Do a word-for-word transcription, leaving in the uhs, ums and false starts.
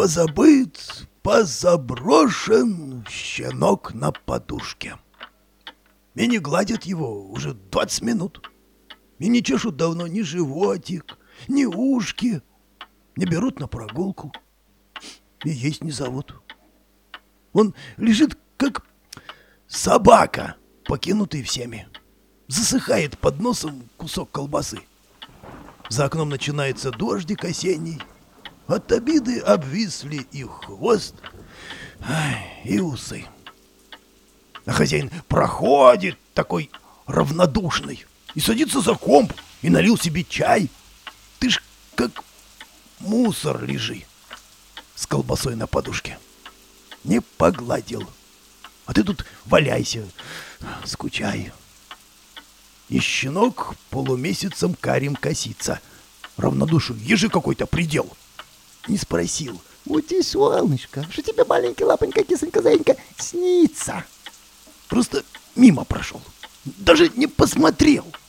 Позабыт, позаброшен щенок на подушке. И не гладят его уже двадцать минут. И не чешут давно ни животик, ни ушки. Не берут на прогулку. И есть не зовут. Он лежит, как собака, покинутый всеми. Засыхает под носом кусок колбасы. За окном начинается дождик осенний. От обиды обвисли и хвост, ай, и усы. А хозяин проходит такой равнодушный и садится за комп и налил себе чай. Ты ж как мусор лежи с колбасой на подушке. Не погладил. А ты тут валяйся, скучай. И щенок полумесяцем карим косится. Равнодушию ежи какой-то предел. Не спросил. Вот и солнышко, что тебе маленькая лапонька, кисонька-заинька, снится. Просто мимо прошел. Даже не посмотрел.